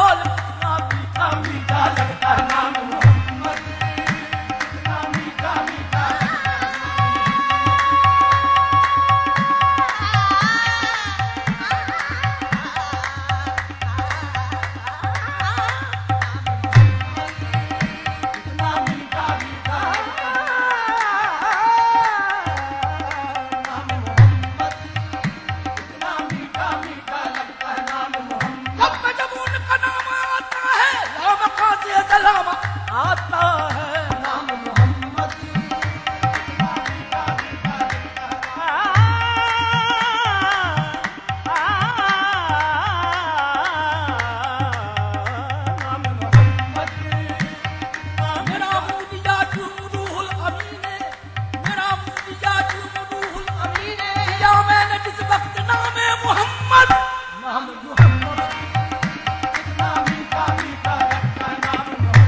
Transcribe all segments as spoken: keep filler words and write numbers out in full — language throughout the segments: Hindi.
बोल कितना मीठा मीठा लगता है नाम मोहम्मद, कितना मीठा मीठा आता है नाम मोहम्मद, कितना मीठा मीठा लगता है नाम मोहम्मद। मेरा मुँह दिया जुर्म रूहुल अमीन ने, मेरा मुँह दिया जुर्म रूहुल अमीन ने, दिया मैंने जिस वक्त नाम मोहम्मद, नाम मोहम्मद कितना मीठा मीठा लगता है नाम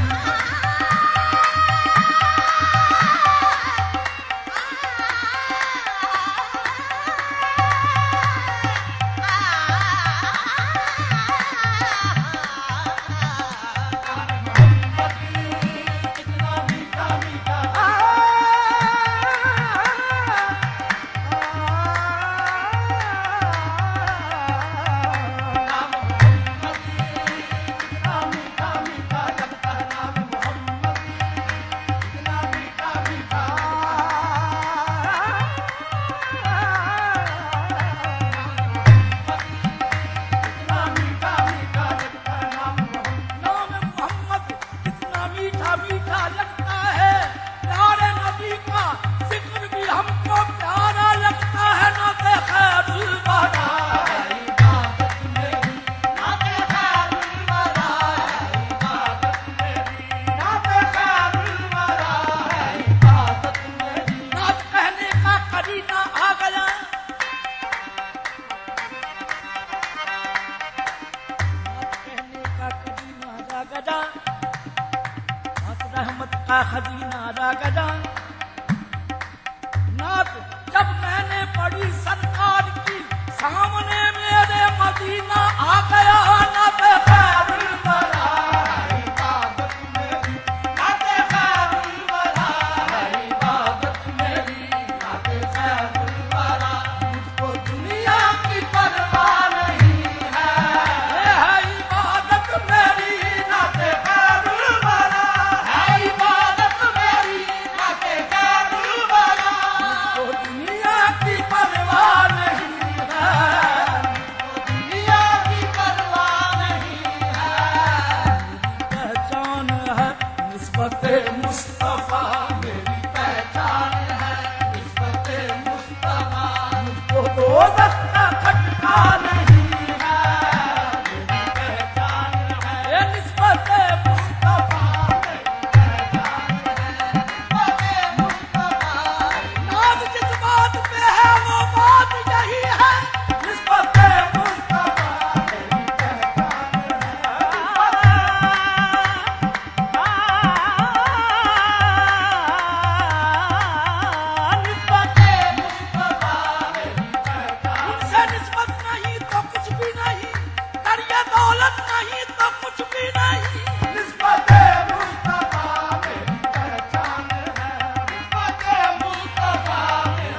रहमत का खजीना रागदा नात जब मैंने पढ़ी सरकार की सामने मेरे मदीना आ गया नात खैरुल वरा इबादत मेरी, नात खैरुल वरा इबादत मेरी, नात खैरुल वरा मुझको दुनिया की परवाह नहीं है, ये है इबादत मेरी नात खैरुल वरा, है इबादत मेरी नात खैरुल वरा, मुझको दुनिया की परवाह नहीं है, मुझको दुनिया की परवाह नहीं है, मेरी पहचान है निस्बत-ए मुस्तफा, मेरी पहचान है निस्बत-ए मुस्तफा, मुझको दोज़ख का खटका नहीं है, मेरी पहचान है ये निस्बत-ए मुस्तफा, मेरी पहचान है निस्बत-ए मुस्तफा, नाज जिस बात पे है वो बात यही है, निस्बत-ए मुस्तफा, मेरी पहचान है निस्बत-ए मुस्तफा, मेरी पहचान, उनसे निस्बत नहीं तो कुछ भी नहीं, दरिया दौलत नहीं तो कुछ भी नहीं, निस्बत-ए मुस्तफा, मेरी पहचान है निस्बत-ए मुस्तफा, मेरी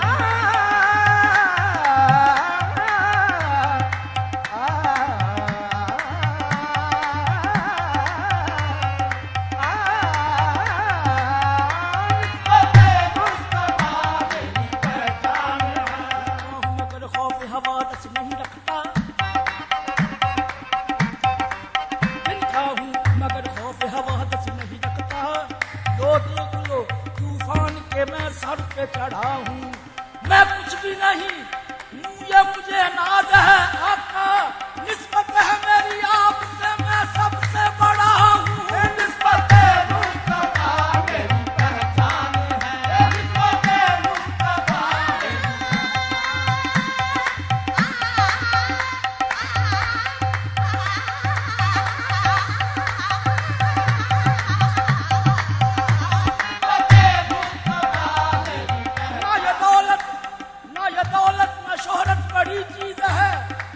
मगर खौफ हवादस नहीं रखता, जिनका हूँ मगर खौफ हवादस नहीं रखता, लो देख लो तूफान के मैं सर पे चढ़ा हूँ, मैं कुछ भी नहीं हूँ, ये मुझे नाज है आपका, निस्बत है मेरी आपसे मैं सबसे बड़ा हूँ, निस्बत-ए मुस्तफा, मेरी पहचान है निस्बत-ए मुस्तफा, ना ये दौलत ना ये दौलत ना शोहरत बड़ी चीज है,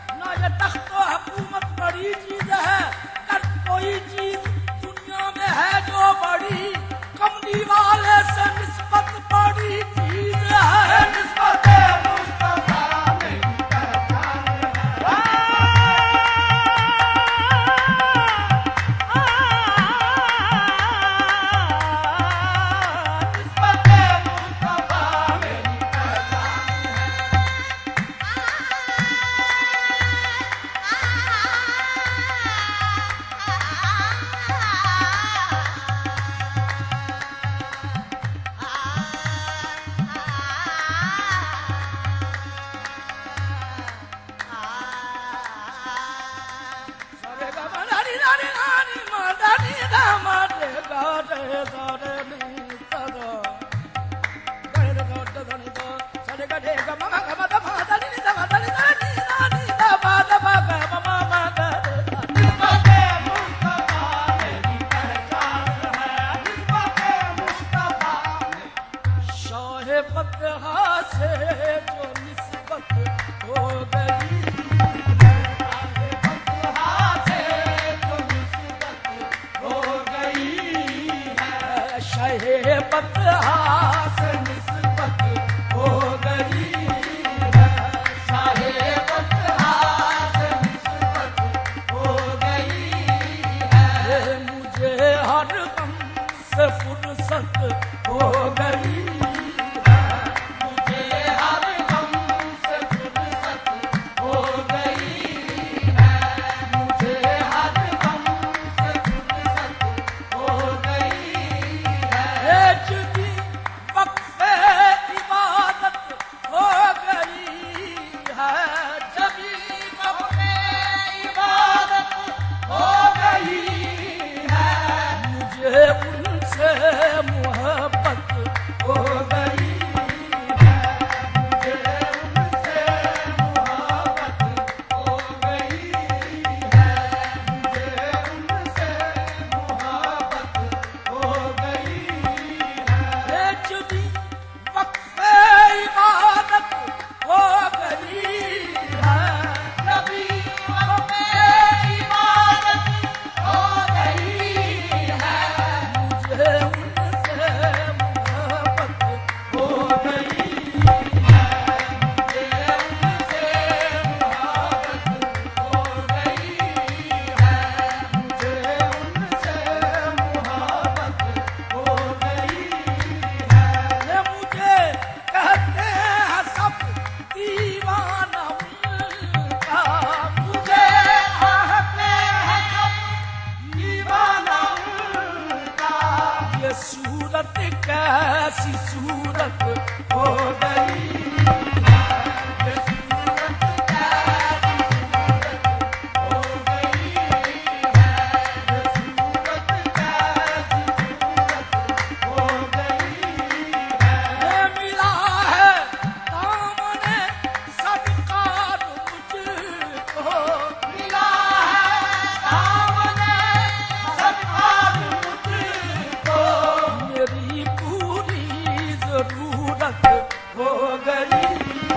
साहेबत से निस्बत हो गई है, साहेबत से निस्बत हो गई है, मुझे हर गम से फुर्सत हो गई है, मुझे हर गम से फुर्सत हो गई है, मुझे हर गम से फुर्सत हो गई है, जुदी वक्फे इबादत हो गई है, जबी वक्फे इबादत हो गई है, मुझे उनसे मोहब्बत हो गई है, मुझे उनसे मोहब्बत हो गई है, मुझे उनसे मोहब्बत हो गई है, जुदी वक्फे इबादत हो गई है, जबी वक्फे इबादत हो गई है, मुझे उनसे मोहब्बत हो गई है, मुझे उनसे मोहब्बत हो गई है, मुझे उनसे मोहब्बत हो गई है, ये मुझे कहते हैं सब दीवाना उनका, मुझे कहते हैं सब दीवाना उनका, ये सूरत कैसी सूरत हो गई है, ये सूरत कैसी सूरत हो गई है, ये सूरत कैसी सूरत हो गई है, ये मिला है दामने सरकार मुझको, मिला है दामने सरकार मुझको, मेरी पूरी जरूरत हो गई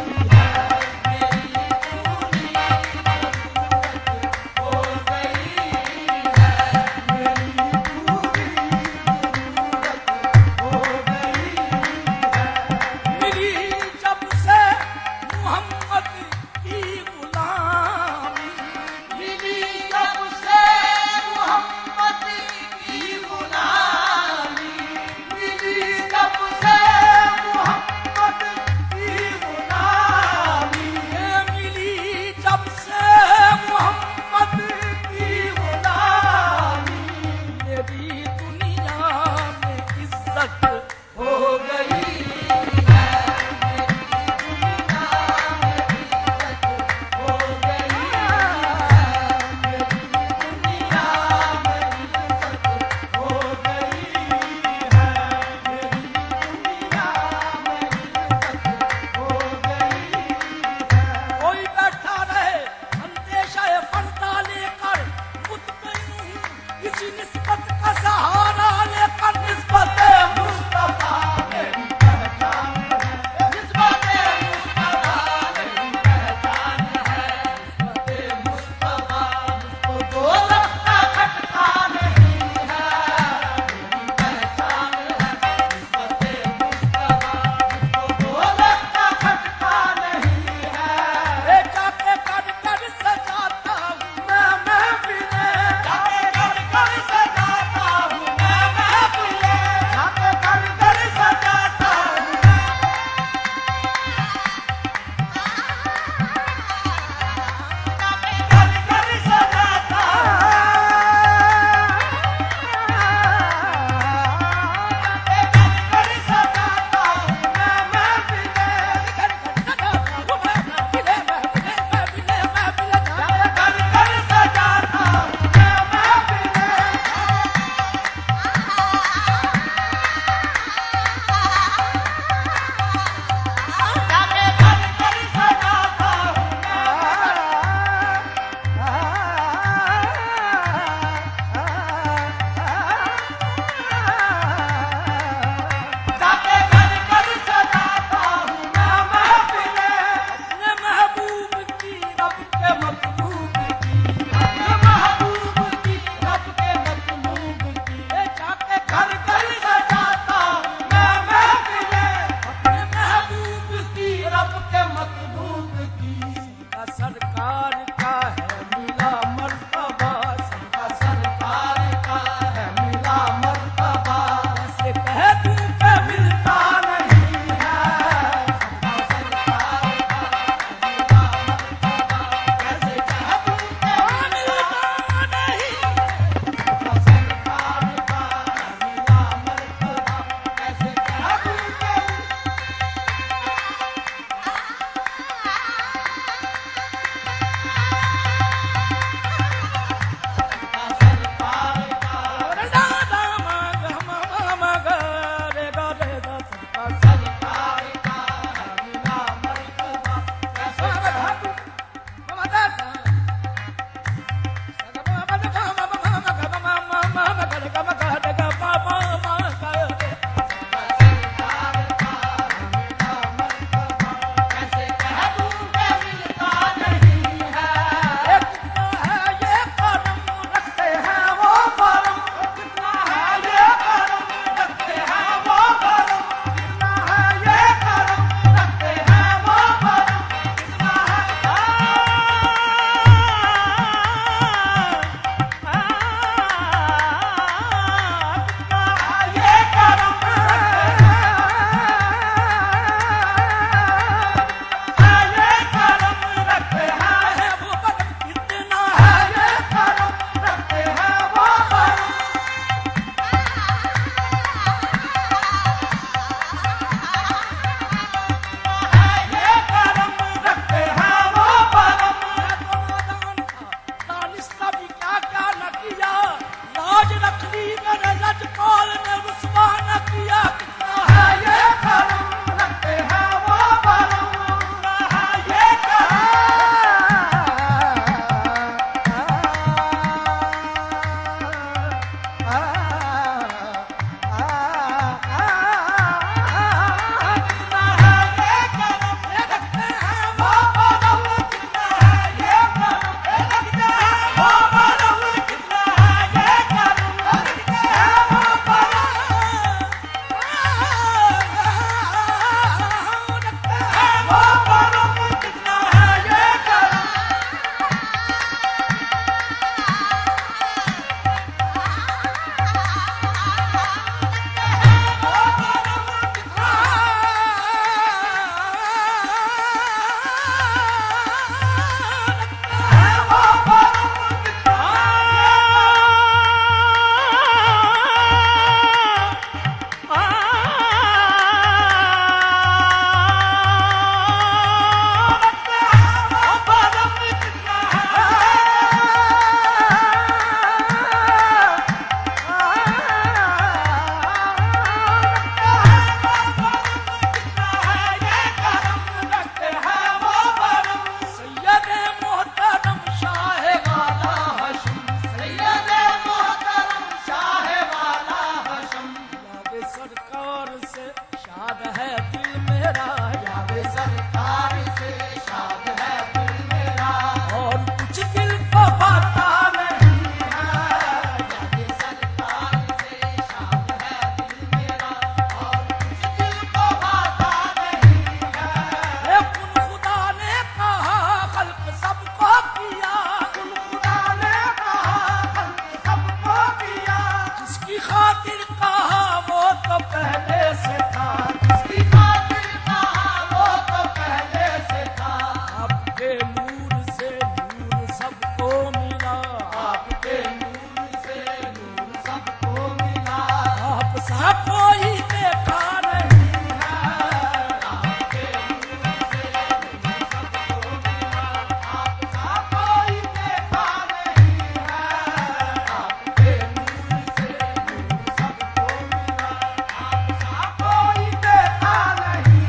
खातिर कहा वो तो पहले से था, जिसकी खातिर कहा वो तो पहले से था। आपके नूर से नूर सबको मिला, आपके नूर से नूर सबको मिला। आप सा कोई देखा नहीं है, आपके नूर से नूर सबको मिला। आपका कोई देखा नहीं है। आपके नूर से नूर सबको मिला। आपका कोई देखा नहीं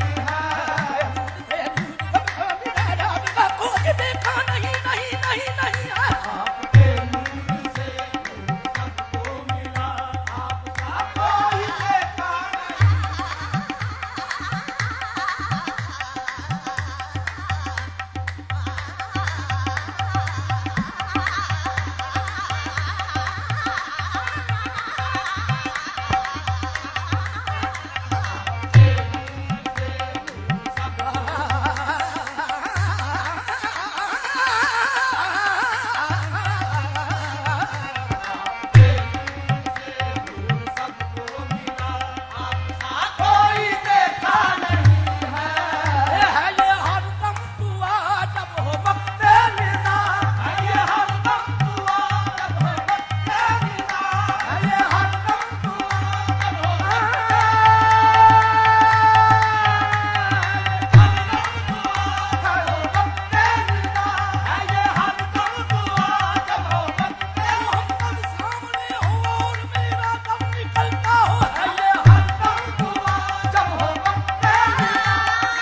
है। कोई देखा नहीं नहीं नहीं नहीं है। आपके नूर से नूर सबको मिला। आपका कोई देखा नहीं। कोई देखा नहीं है। ये है ये हरदम दुआ जब हो वक्ते निदा, ये हरदम दुआ जब हो वक्ते निदा। ये हरदम दुआ जब हो वक्ते निदा। ये हरदम दुआ जब हो वक्ते मोहम्मद सामने हो और मेरा दम निकलता हो। है ये हरदम दुआ जब हो वक्ते निदा।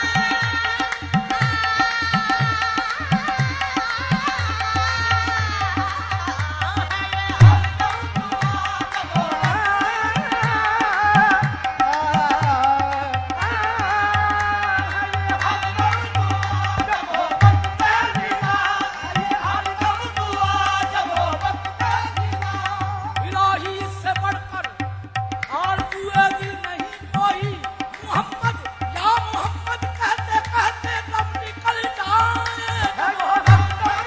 इलाही से बढ़कर आरज़ूए दिल नहीं कोई, मोहम्मद या मोहम्मद कहते कहते दम निकल जाए।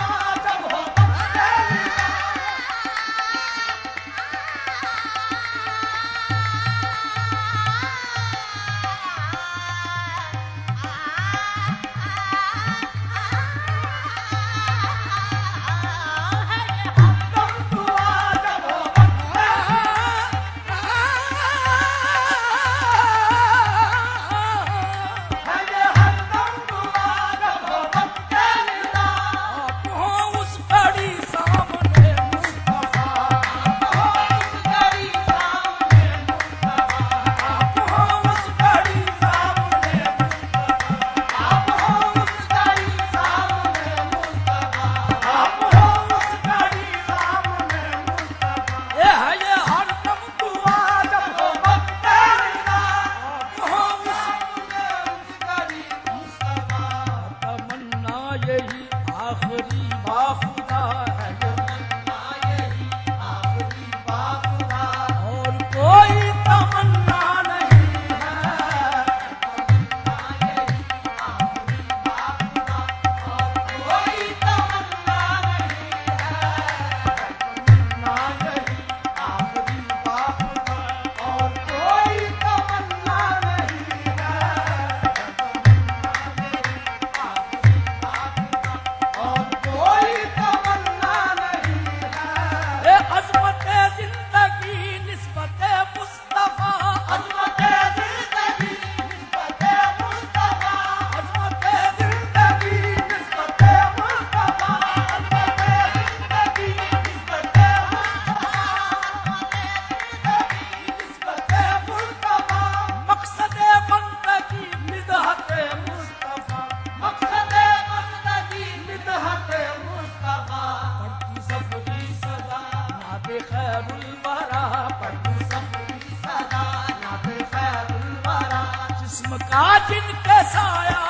आप हो उस घड़ी सामने मुस्तफा, आप हो उस घड़ी सामने मुस्तफा, आप हो उस घड़ी सामने मुस्तफा। ये है ये हरदम दुआ जब हो वक्ते निदा, आप हो उस तमन्ना यही आखिरी बाखुदा है, और कोई तमन्ना नहीं है। ये अज़मत ज़िंदगी निस्बत मुस्तफा, अज़मत ज़िंदगी निस्बत मुस्तफा, अज़मत ज़िंदगी निस्बत मुस्तफा, अज़मत ज़िंदगी निस्बत मुस्तफा, मकसद बंदगी मिदहत मुस्तफा, मकसद बंदगी मिदहत मुस्तफा। पढ़ती सफरी सदा नाते खैरुल वरा, पढ़ती सफरी सदा नाते खैरुल वरा। जिस्म का जिनके साया